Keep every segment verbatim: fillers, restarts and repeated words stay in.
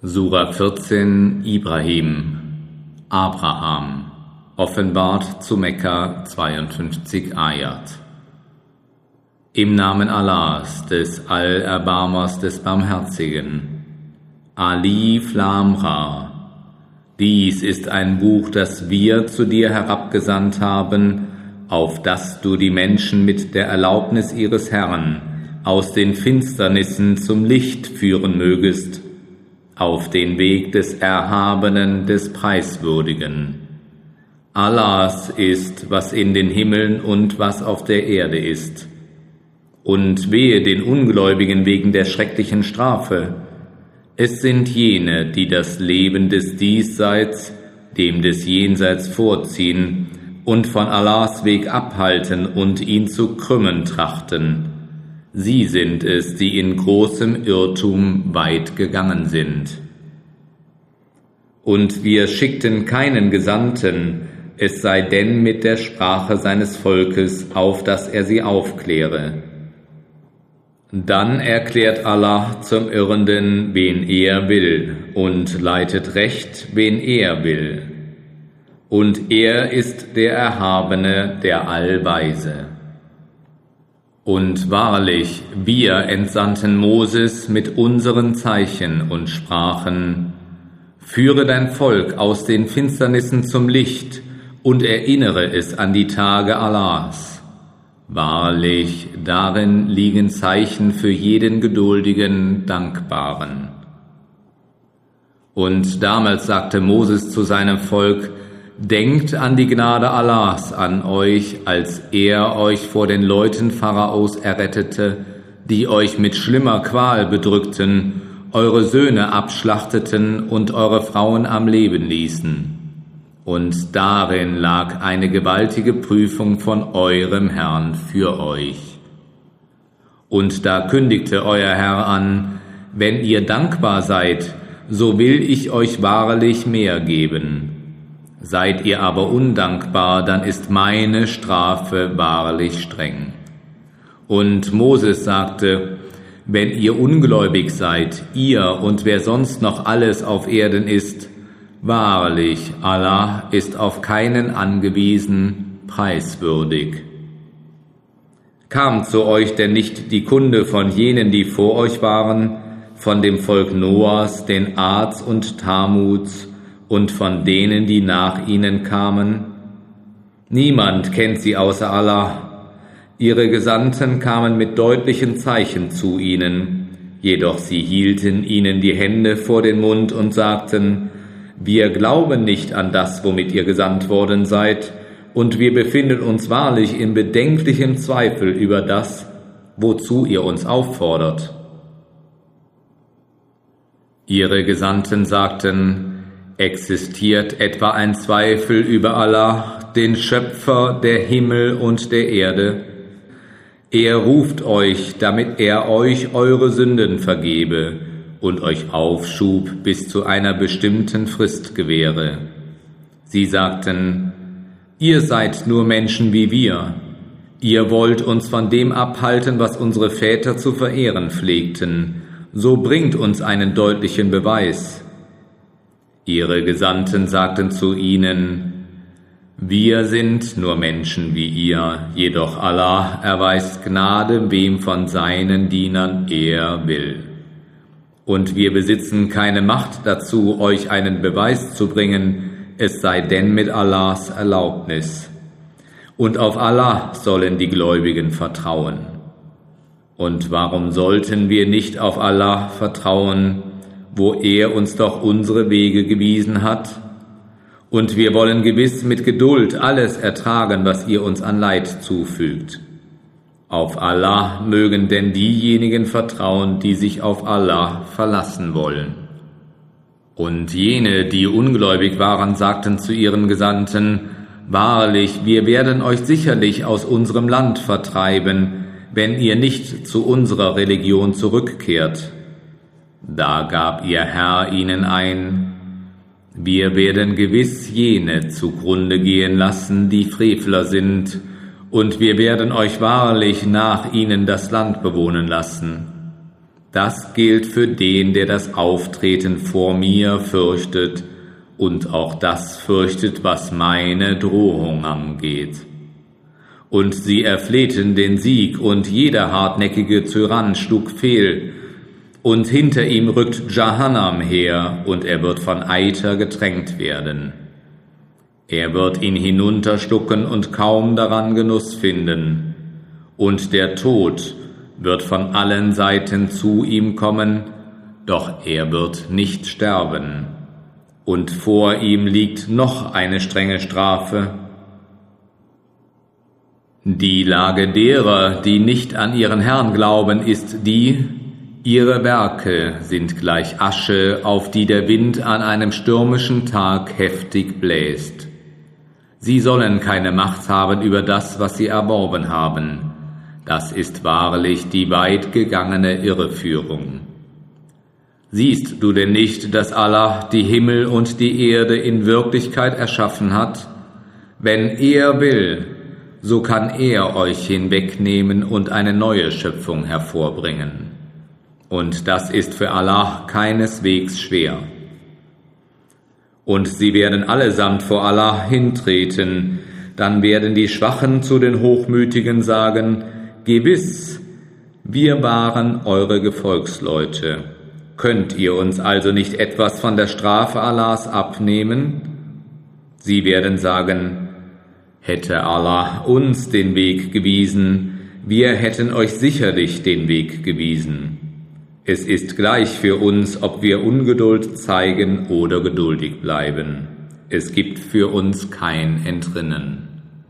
Sura vierzehn Ibrahim, Abraham, offenbart zu Mekka, zweiundfünfzig Ayat. Im Namen Allahs, des Allerbarmers, des Barmherzigen. Alif Lam Ra. Dies ist ein Buch, das wir zu dir herabgesandt haben, auf das du die Menschen mit der Erlaubnis ihres Herrn aus den Finsternissen zum Licht führen mögest, auf den Weg des Erhabenen, des Preiswürdigen. Allahs ist, was in den Himmeln und was auf der Erde ist. Und wehe den Ungläubigen wegen der schrecklichen Strafe. Es sind jene, die das Leben des Diesseits, dem des Jenseits vorziehen und von Allahs Weg abhalten und ihn zu krümmen trachten. Sie sind es, die in großem Irrtum weit gegangen sind. Und wir schickten keinen Gesandten, es sei denn mit der Sprache seines Volkes, auf dass er sie aufkläre. Dann erklärt Allah zum Irrenden, wen er will, und leitet recht, wen er will. Und er ist der Erhabene, der Allweise. Und wahrlich, wir entsandten Moses mit unseren Zeichen und sprachen: Führe dein Volk aus den Finsternissen zum Licht und erinnere es an die Tage Allahs. Wahrlich, darin liegen Zeichen für jeden geduldigen, Dankbaren. Und damals sagte Moses zu seinem Volk: Denkt an die Gnade Allahs an euch, als er euch vor den Leuten Pharaos errettete, die euch mit schlimmer Qual bedrückten, eure Söhne abschlachteten und eure Frauen am Leben ließen. Und darin lag eine gewaltige Prüfung von eurem Herrn für euch. Und da kündigte euer Herr an: Wenn ihr dankbar seid, so will ich euch wahrlich mehr geben. Seid ihr aber undankbar, dann ist meine Strafe wahrlich streng. Und Moses sagte: Wenn ihr ungläubig seid, ihr und wer sonst noch alles auf Erden ist, wahrlich, Allah ist auf keinen angewiesen, preiswürdig. Kam zu euch denn nicht die Kunde von jenen, die vor euch waren, von dem Volk Noahs, den Ads und Tamuds, und von denen, die nach ihnen kamen? Niemand kennt sie außer Allah. Ihre Gesandten kamen mit deutlichen Zeichen zu ihnen, jedoch sie hielten ihnen die Hände vor den Mund und sagten: Wir glauben nicht an das, womit ihr gesandt worden seid, und wir befinden uns wahrlich in bedenklichem Zweifel über das, wozu ihr uns auffordert. Ihre Gesandten sagten: Existiert etwa ein Zweifel über Allah, den Schöpfer der Himmel und der Erde? Er ruft euch, damit er euch eure Sünden vergebe und euch Aufschub bis zu einer bestimmten Frist gewähre. Sie sagten: Ihr seid nur Menschen wie wir. Ihr wollt uns von dem abhalten, was unsere Väter zu verehren pflegten. So bringt uns einen deutlichen Beweis. Ihre Gesandten sagten zu ihnen: Wir sind nur Menschen wie ihr, jedoch Allah erweist Gnade, wem von seinen Dienern er will. Und wir besitzen keine Macht dazu, euch einen Beweis zu bringen, es sei denn mit Allahs Erlaubnis. Und auf Allah sollen die Gläubigen vertrauen. Und warum sollten wir nicht auf Allah vertrauen, wo er uns doch unsere Wege gewiesen hat? Und wir wollen gewiss mit Geduld alles ertragen, was ihr uns an Leid zufügt. Auf Allah mögen denn diejenigen vertrauen, die sich auf Allah verlassen wollen. Und jene, die ungläubig waren, sagten zu ihren Gesandten: Wahrlich, wir werden euch sicherlich aus unserem Land vertreiben, wenn ihr nicht zu unserer Religion zurückkehrt. Da gab ihr Herr ihnen ein: Wir werden gewiss jene zugrunde gehen lassen, die Frevler sind, und wir werden euch wahrlich nach ihnen das Land bewohnen lassen. Das gilt für den, der das Auftreten vor mir fürchtet und auch das fürchtet, was meine Drohung angeht. Und sie erflehten den Sieg, und jeder hartnäckige Tyrann schlug fehl, und hinter ihm rückt Jahannam her, und er wird von Eiter getränkt werden. Er wird ihn hinunterschlucken und kaum daran Genuss finden, und der Tod wird von allen Seiten zu ihm kommen, doch er wird nicht sterben. Und vor ihm liegt noch eine strenge Strafe. Die Lage derer, die nicht an ihren Herrn glauben, ist die: Ihre Werke sind gleich Asche, auf die der Wind an einem stürmischen Tag heftig bläst. Sie sollen keine Macht haben über das, was sie erworben haben. Das ist wahrlich die weit gegangene Irreführung. Siehst du denn nicht, dass Allah die Himmel und die Erde in Wirklichkeit erschaffen hat? Wenn er will, so kann er euch hinwegnehmen und eine neue Schöpfung hervorbringen. Und das ist für Allah keineswegs schwer. Und sie werden allesamt vor Allah hintreten, dann werden die Schwachen zu den Hochmütigen sagen: Gewiss, wir waren eure Gefolgsleute. Könnt ihr uns also nicht etwas von der Strafe Allahs abnehmen? Sie werden sagen: Hätte Allah uns den Weg gewiesen, wir hätten euch sicherlich den Weg gewiesen. Es ist gleich für uns, ob wir Ungeduld zeigen oder geduldig bleiben. Es gibt für uns kein Entrinnen.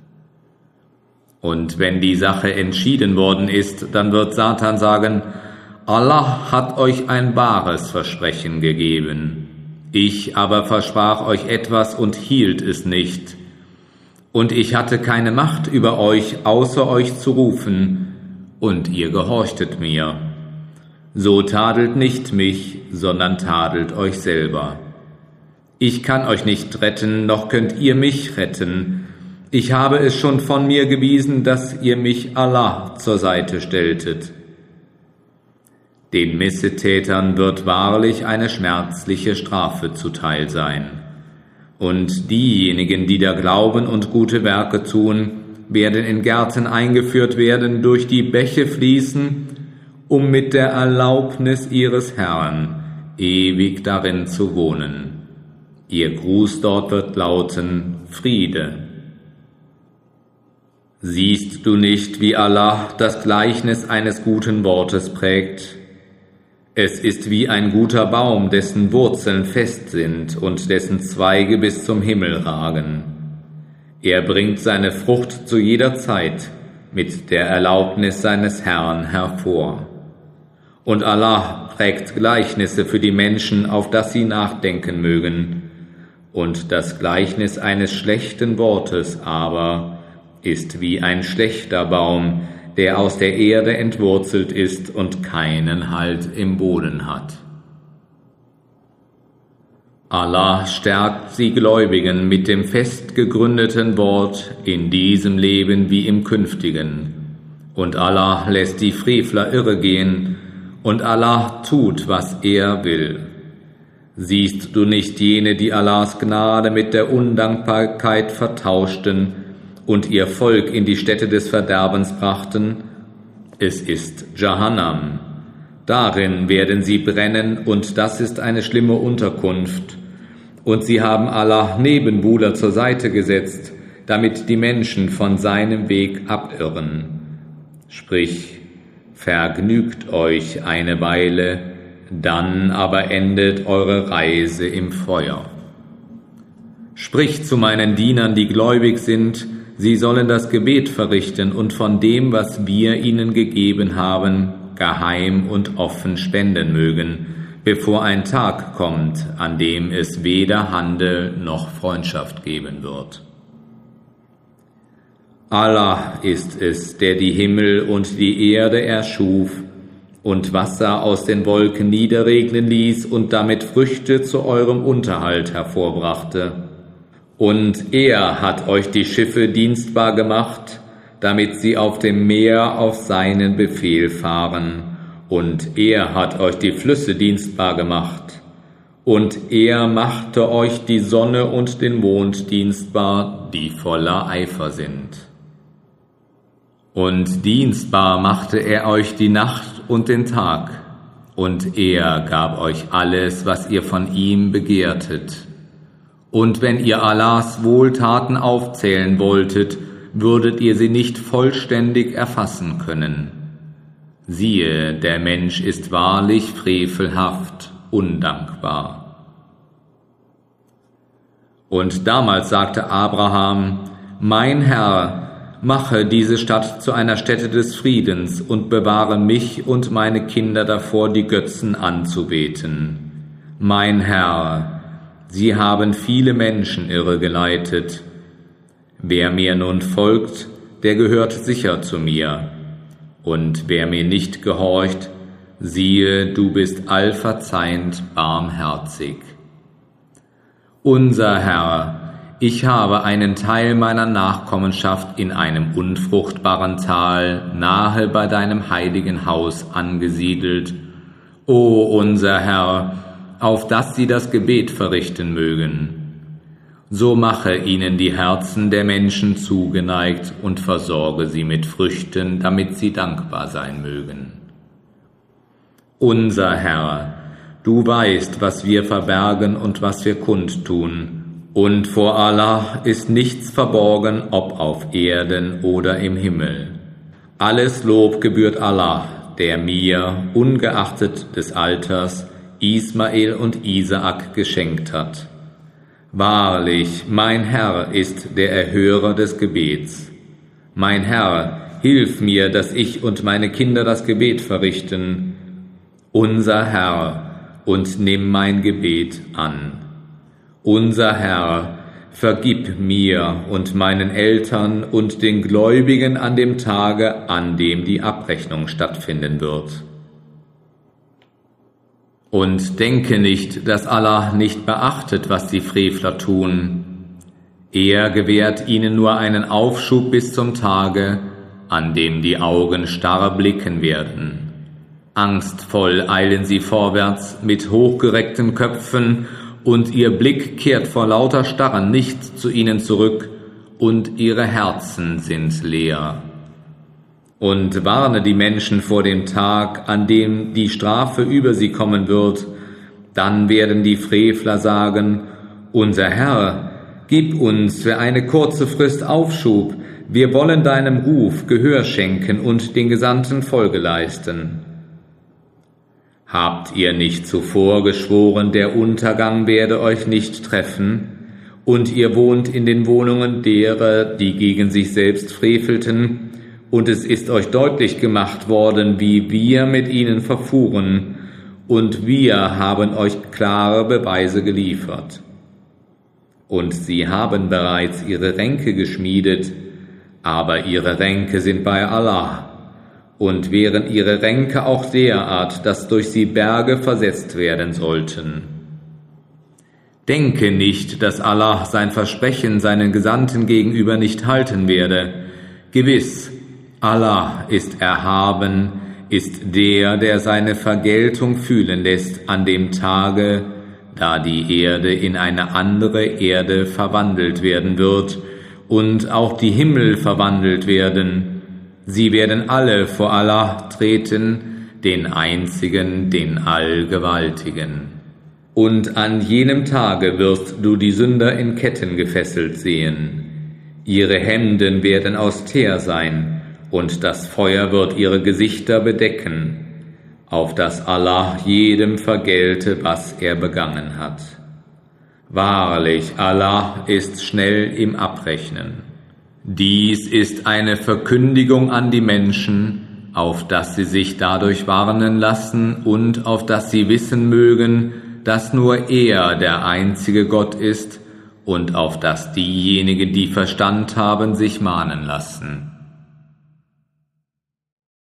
Und wenn die Sache entschieden worden ist, dann wird Satan sagen: Allah hat euch ein wahres Versprechen gegeben. Ich aber versprach euch etwas und hielt es nicht. Und ich hatte keine Macht über euch, außer euch zu rufen, und ihr gehorchtet mir. So tadelt nicht mich, sondern tadelt euch selber. Ich kann euch nicht retten, noch könnt ihr mich retten. Ich habe es schon von mir gewiesen, dass ihr mich Allah zur Seite stelltet. Den Missetätern wird wahrlich eine schmerzliche Strafe zuteil sein. Und diejenigen, die da glauben und gute Werke tun, werden in Gärten eingeführt werden, durch die Bäche fließen, um mit der Erlaubnis ihres Herrn ewig darin zu wohnen. Ihr Gruß dort wird lauten: Friede. Siehst du nicht, wie Allah das Gleichnis eines guten Wortes prägt? Es ist wie ein guter Baum, dessen Wurzeln fest sind und dessen Zweige bis zum Himmel ragen. Er bringt seine Frucht zu jeder Zeit mit der Erlaubnis seines Herrn hervor. Und Allah prägt Gleichnisse für die Menschen, auf das sie nachdenken mögen. Und das Gleichnis eines schlechten Wortes aber ist wie ein schlechter Baum, der aus der Erde entwurzelt ist und keinen Halt im Boden hat. Allah stärkt die Gläubigen mit dem fest gegründeten Wort in diesem Leben wie im künftigen. Und Allah lässt die Frevler irregehen, und Allah tut, was er will. Siehst du nicht jene, die Allahs Gnade mit der Undankbarkeit vertauschten und ihr Volk in die Stätte des Verderbens brachten? Es ist Jahannam. Darin werden sie brennen, und das ist eine schlimme Unterkunft. Und sie haben Allah Nebenbuhler zur Seite gesetzt, damit die Menschen von seinem Weg abirren. Sprich: Vergnügt euch eine Weile, dann aber endet eure Reise im Feuer. Sprich zu meinen Dienern, die gläubig sind, sie sollen das Gebet verrichten und von dem, was wir ihnen gegeben haben, geheim und offen spenden mögen, bevor ein Tag kommt, an dem es weder Handel noch Freundschaft geben wird. Allah ist es, der die Himmel und die Erde erschuf und Wasser aus den Wolken niederregnen ließ und damit Früchte zu eurem Unterhalt hervorbrachte. Und er hat euch die Schiffe dienstbar gemacht, damit sie auf dem Meer auf seinen Befehl fahren und er hat euch die Flüsse dienstbar gemacht, und er machte euch die Sonne und den Mond dienstbar, die voller Eifer sind. Und dienstbar machte er euch die Nacht und den Tag, und er gab euch alles, was ihr von ihm begehrtet. Und wenn ihr Allahs Wohltaten aufzählen wolltet, würdet ihr sie nicht vollständig erfassen können. Siehe, der Mensch ist wahrlich frevelhaft, undankbar. Und damals sagte Abraham: Mein Herr, mache diese Stadt zu einer Stätte des Friedens und bewahre mich und meine Kinder davor, die Götzen anzubeten. Mein Herr, sie haben viele Menschen irregeleitet. Wer mir nun folgt, der gehört sicher zu mir. Und wer mir nicht gehorcht, siehe, du bist allverzeihend barmherzig. Unser Herr, ich habe einen Teil meiner Nachkommenschaft in einem unfruchtbaren Tal nahe bei deinem heiligen Haus angesiedelt. O unser Herr, auf dass sie das Gebet verrichten mögen. So mache ihnen die Herzen der Menschen zugeneigt und versorge sie mit Früchten, damit sie dankbar sein mögen. Unser Herr, du weißt, was wir verbergen und was wir kundtun, und vor Allah ist nichts verborgen, ob auf Erden oder im Himmel. Alles Lob gebührt Allah, der mir, ungeachtet des Alters, Ismael und Isaak geschenkt hat. Wahrlich, mein Herr ist der Erhörer des Gebets. Mein Herr, hilf mir, dass ich und meine Kinder das Gebet verrichten. Unser Herr, und nimm mein Gebet an. Unser Herr, vergib mir und meinen Eltern und den Gläubigen an dem Tage, an dem die Abrechnung stattfinden wird. Und denke nicht, dass Allah nicht beachtet, was die Frevler tun. Er gewährt ihnen nur einen Aufschub bis zum Tage, an dem die Augen starr blicken werden. Angstvoll eilen sie vorwärts mit hochgereckten Köpfen, und ihr Blick kehrt vor lauter Starren nicht zu ihnen zurück, und ihre Herzen sind leer. Und warne die Menschen vor dem Tag, an dem die Strafe über sie kommen wird. Dann werden die Frevler sagen: Unser Herr, gib uns für eine kurze Frist Aufschub, wir wollen deinem Ruf Gehör schenken und den Gesandten Folge leisten. Habt ihr nicht zuvor geschworen, der Untergang werde euch nicht treffen, und ihr wohnt in den Wohnungen derer, die gegen sich selbst frevelten, und es ist euch deutlich gemacht worden, wie wir mit ihnen verfuhren, und wir haben euch klare Beweise geliefert. Und sie haben bereits ihre Ränke geschmiedet, aber ihre Ränke sind bei Allah. Und wären ihre Ränke auch derart, dass durch sie Berge versetzt werden sollten. Denke nicht, dass Allah sein Versprechen seinen Gesandten gegenüber nicht halten werde. Gewiss, Allah ist erhaben, ist der, der seine Vergeltung fühlen lässt an dem Tage, da die Erde in eine andere Erde verwandelt werden wird und auch die Himmel verwandelt werden. Sie werden alle vor Allah treten, den Einzigen, den Allgewaltigen. Und an jenem Tage wirst du die Sünder in Ketten gefesselt sehen. Ihre Hemden werden aus Teer sein, und das Feuer wird ihre Gesichter bedecken, auf dass Allah jedem vergelte, was er begangen hat. Wahrlich, Allah ist schnell im Abrechnen. Dies ist eine Verkündigung an die Menschen, auf dass sie sich dadurch warnen lassen und auf dass sie wissen mögen, dass nur er der einzige Gott ist und auf dass diejenigen, die Verstand haben, sich mahnen lassen.